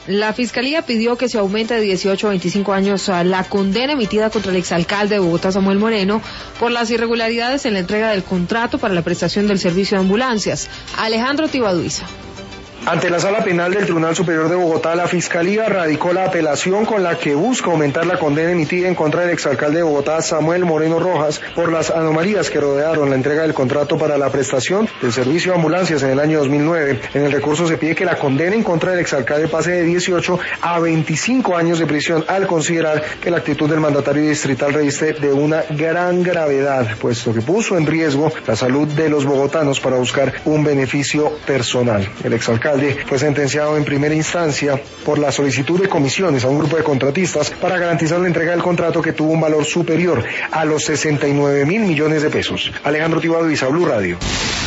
La Fiscalía pidió que se aumente de 18 a 25 años la condena emitida contra el exalcalde de Bogotá, Samuel Moreno, por las irregularidades en la entrega del contrato para la prestación del servicio de ambulancias. Alejandro Tibaduiza. Ante la Sala Penal del Tribunal Superior de Bogotá, la Fiscalía radicó la apelación con la que busca aumentar la condena emitida en contra del exalcalde de Bogotá, Samuel Moreno Rojas, por las anomalías que rodearon la entrega del contrato para la prestación del servicio de ambulancias en el año 2009. En el recurso se pide que la condena en contra del exalcalde pase de 18 a 25 años de prisión, al considerar que la actitud del mandatario distrital reviste de una gran gravedad, puesto que puso en riesgo la salud de los bogotanos para buscar un beneficio personal. El exalcalde fue sentenciado en primera instancia por la solicitud de comisiones a un grupo de contratistas para garantizar la entrega del contrato, que tuvo un valor superior a los 69.000 millones de pesos. Alejandro Tibaduiza, Blue Radio.